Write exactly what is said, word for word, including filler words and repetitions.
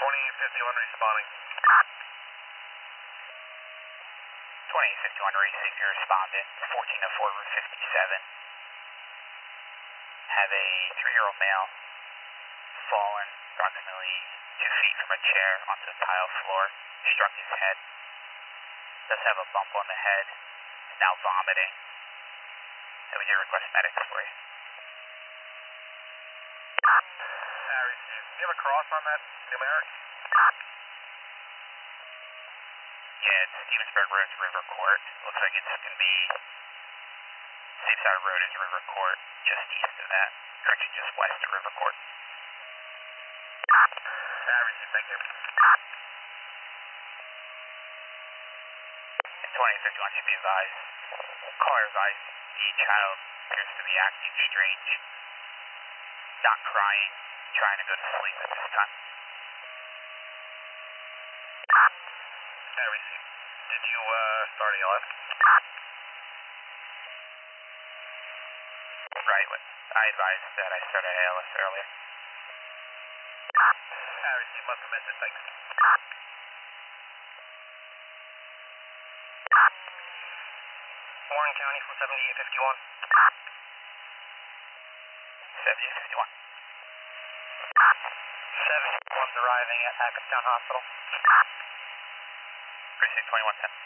twenty fifty-one responding. twenty fifty-one receiving your respondent, fourteen oh four Route fifty-seven. Have a three-year-old male fallen approximately two feet from a chair onto the tile floor, struck his head. Does have a bump on the head, is now vomiting. And we need to request medics for you. I received. Do you have a cross on that numeric? Yeah, it's Stevensburg Road to River Court. Looks like it's going to be Safe Side Road is River Court, just east of that. Correction, just west of River Court. I received. Thank you. And twenty fifty-one should be advised. Caller advised the child appears to be acting strange, not crying, trying to go to sleep at this time. I received. Did you uh, start A L S? Right, I advised that I started A L S earlier. I received. Must have missed it. Thanks. Warren County from seventy-eight fifty-one. seventy-eight fifty-one. seventy-one's arriving at Hackettstown Hospital. Precinct twenty-one ten.